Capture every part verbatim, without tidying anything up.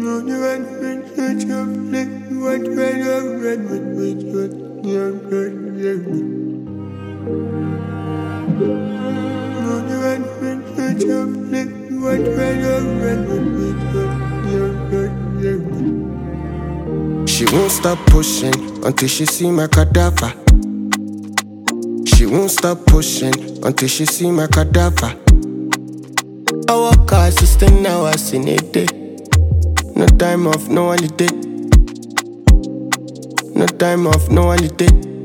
She won't stop pushing until she see my cadaver. She won't stop pushing until she see my cadaver. I work her assistant hours in a day. No time off, no holiday. No time off, no holiday.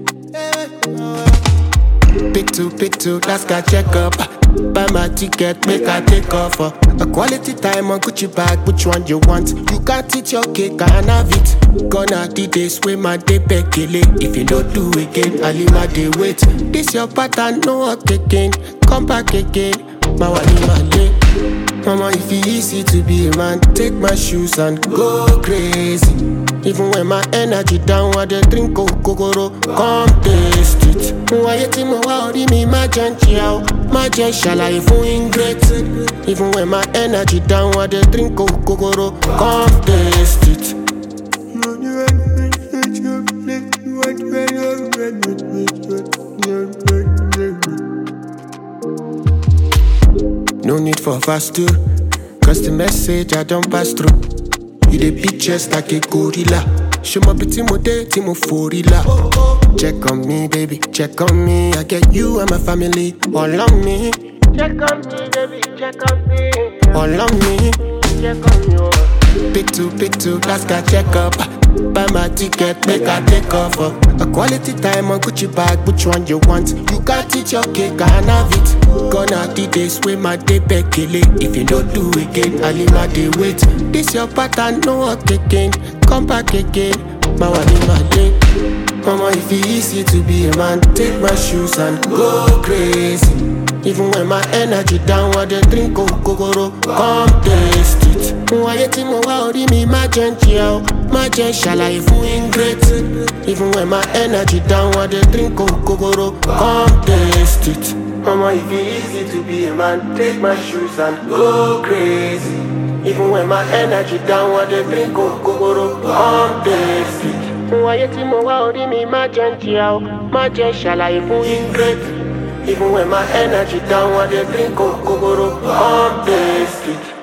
Pick two, pick two, last guy check up. Buy my ticket, make I take off. uh. A quality time on Gucci bag, which one you want? You can't eat your cake, I can have it. Gonna the days with my day bekele. If you don't do again, I'll leave my day wait. This your pattern, no work again. Come back again, my wali my day. Mama, if it's easy to be a man, take my shoes and go crazy. Even when my energy down, I dey drink kokoro, come taste it. Why you think my worry me, my gentle, my gentle life ingrate. Even when my energy down, I dey drink kokoro, come taste it. No need for fast too, cause the message I don't pass through. You dey beat chest like a gorilla. Show my pretty mo day, timo forila. Check on me, baby, check on me. I get you and my family all on me. Check on me, baby, check on me. All on me, check on you. Pick two, pick two, last guy check up. Buy my ticket, make I take off. uh. A quality time on Gucci bag, which one you want? You can't eat your cake, I can have it. Gonna the days with my day bekele. If you don't do again, I'll leave my day wait. This your pattern, no work again. Come back again, my wali my day. Mama, if it's easy to be a man, take my shoes and go crazy. Even when my energy down, I dey drink kokoro, come taste it. Why you think my worry me, my gentle, my gentle life ingrate. Even when my energy down, I dey drink kokoro, come taste it. Mama, if it's easy to be a man, take my shoes and go crazy. Even when my energy down, I dey drink kokoro, come taste it. Why you think my worry me, my gentle, my gentle life ingrate. Even when my energy down, I dey drink kokoro, come taste it.